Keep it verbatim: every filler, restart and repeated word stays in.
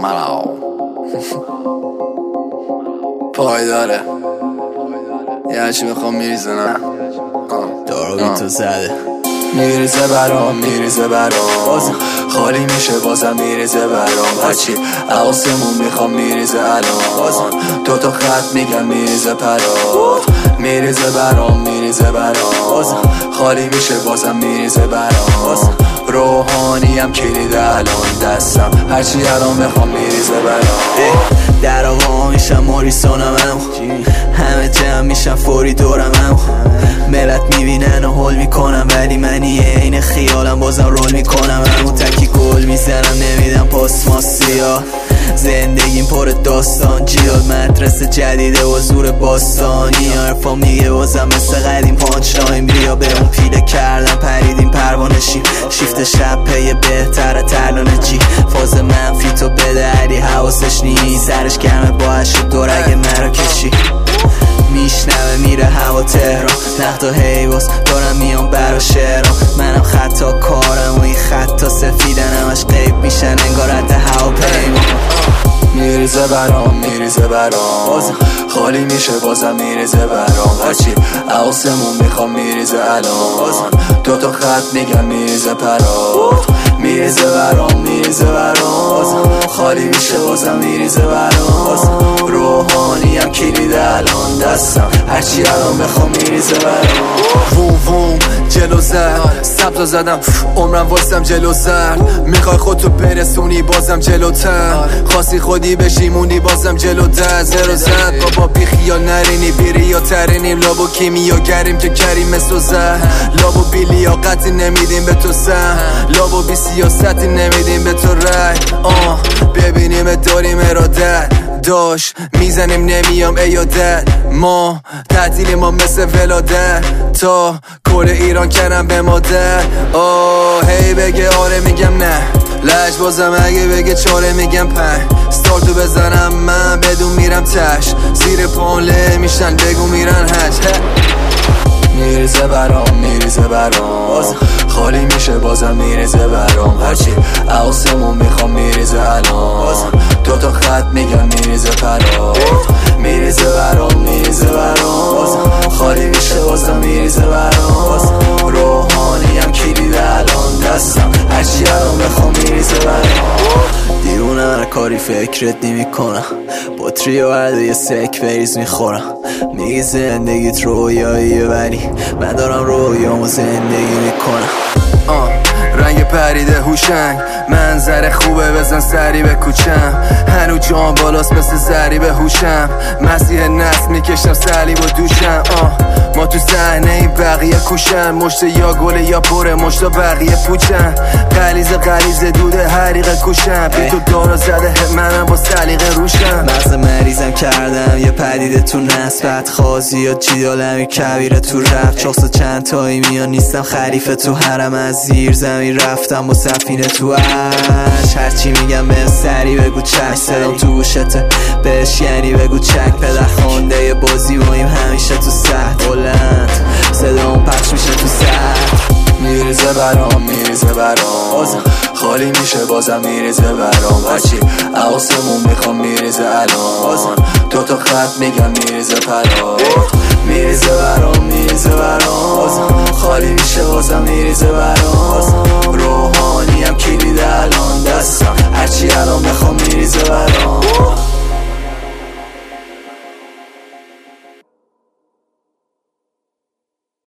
پایداره یه هرچی میخوام میریزه نه دارو بی تو زده میریزه برام میریزه برام خالی میشه بازم میریزه برام هرچی آسمون میخوام میریزه الان دو تا خط میگم میریزه پرات میریزه برام میریزه برام خالی میشه بازم میریزه برام روحانیم کلید الان دستم هرچی الان میخوام میریزه برام در آقا میشم موریسونم همه جمع میشم فوری دورم ملت میبینن و حل میکنم ولی منی این خیالم بازم رول میکنم همون تکی گل میزنم نمیدم پاس ماسیا زندگیم پر داستان جیاد مدرسه جدیده و زور باستانی حرفام میگه بازم مثل قدیم پانچ لاین بیا به اون پیله کردم پریدیم پروانشیم شیفت شب پی بهتره ترلانه جی فاز منفی تو بده علی حواسش نیست سرش گرمه با هشت دور اگه مرا کشی میشنوه میره هوا تهران نقد و حیواس دارم میام برا شعرام منم خطا کارم و این خطا سفیدن همش غیب میشن انگار رد هوا پیمان میریزه برام میریزه برام خالی میشه بازم میریزه برام هرچی آسمون میخوام میریزه الان دو تا خط میگم میریزه پرات میریزه برام میریزه برام خالی میشه بازم میریزه برام روحانیم کلید الان دستم هرچی الان بخوام میریزه برام ووم ووم جلو زد سبزا زدم عمرم واسم جلو زد میخوای خودتو برسونی بازم جلوتر خواستی خودی بشی موندی بازم جلو در زرو زد بابا بی خیال نرینی بیری یا ترینیم لابو کیمیا گریم که کریم مثل زد لابو بی لیاقتی نمیدیم به تو سن لابو بی سیاستی نمیدیم به تو رای آه ببینیم داریم ارادت داش میزنیم نمیام ایادت ما تعطیلی ما مثل ولادت تا کل ایران کردم به مادر آه هی بگه آره میگم نه لج بازم اگه بگه چاره میگم پنج ستارتو بزنم من بدون میرم تش زیر پانله میشن بگو میرن هج میریزه برام میریزه برام خالی میشه بازم میریزه برام هرچی آسمون میخوام میریزه الان دو تا خط میگم میریزه پرات میریزه برام میریزه برام خالی میشه بازم میریزه برام روحانیم کلید الان دستم هرچی الان بخوام میریزه برام دیرونم هر کاری فکرت نمی کنم با تریو هر یه سک بریز میخورم میگی زندگیت رویاییه ولی من دارم رویامو زندگی میکنم آه رنگ پریده هوشنگ منظر خوبه بزن سری به کوچم هنو جان بالاست مثل زری به هوشم مسیح نسل میکشم سلیب و دوشم آه ما تو صحنه این بقیه کوشن مشت یا گله یا پره مشتا بقیه پوچن قلیز قلیز دوده حریق کوشن بی تو دارا زده منم با سلیقه روشم مغز مریضم کردم یه پدیده تو نسبت خازی یا جیدالمی کبیره تو رفت چخص چند تایی میان نیستم خریفه تو حرم از زیر زمین رفتم با سفینه تو عرش هرچی میگم به سری بگو چک صدام تو گوشته بهش یعنی بگو چک پدر خونده بازی باییم همیشه تو سخت بلند صدام پخش میشه تو سخت میریزه برام میریزه برام خالی میشه بازم میریزه برام هرچی آسمون میخوام میریزه الان دو تا خط میگم میریزه پرات میریزه برام میریزه برام خالی میشه بازم میریزه برام روحانیم کلید الان دست